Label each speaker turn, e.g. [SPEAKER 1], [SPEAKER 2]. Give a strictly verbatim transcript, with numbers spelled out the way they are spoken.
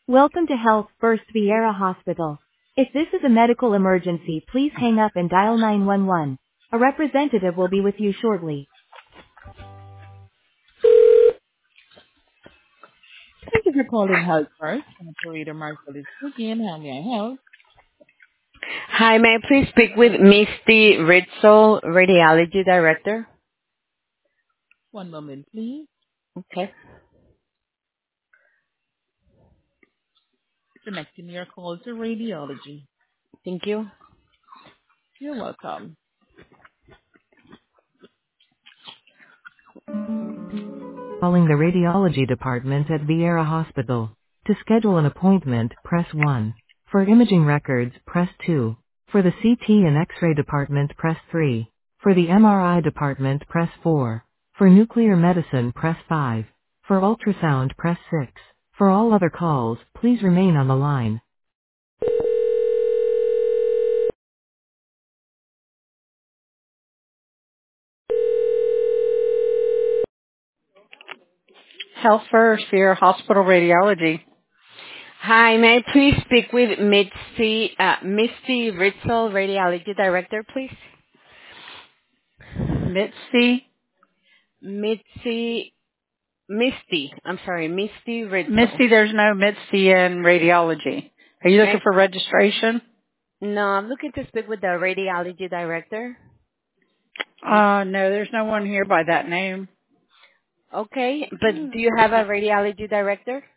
[SPEAKER 1] Welcome to Health First Vieira Hospital. If this is a medical emergency, please hang up and dial nine one one. A representative will be with you shortly.
[SPEAKER 2] Thank you for calling Health First. I'm Operator Marcel is speaking. How may I help?
[SPEAKER 3] Hi, may I please speak with Misty Ritzel, Radiology Director?
[SPEAKER 2] One moment, please.
[SPEAKER 3] Okay,
[SPEAKER 2] Connecting your call to radiology.
[SPEAKER 3] thank you.
[SPEAKER 2] You're welcome. Calling the radiology department at Vieira Hospital. To schedule an appointment, press one. For imaging records, press two. For the C T and X-ray department, press three. For the M R I department, press four. For nuclear medicine, press five. For ultrasound, press six. For all other calls, please remain on the line. Health First, Sierra Hospital Radiology.
[SPEAKER 3] Hi, may I please speak with Misty, uh, Misty Ritzel, Radiology Director, please?
[SPEAKER 2] Mitzi,
[SPEAKER 3] Misty, Misty, I'm sorry, Misty Ritzel.
[SPEAKER 2] Misty, there's no Mitzi in radiology. Are you looking
[SPEAKER 3] May
[SPEAKER 2] for registration?
[SPEAKER 3] no, I'm looking to speak with the Radiology Director.
[SPEAKER 2] Uh, no, there's no one here by that name.
[SPEAKER 3] Okay, but do you have a Radiology Director?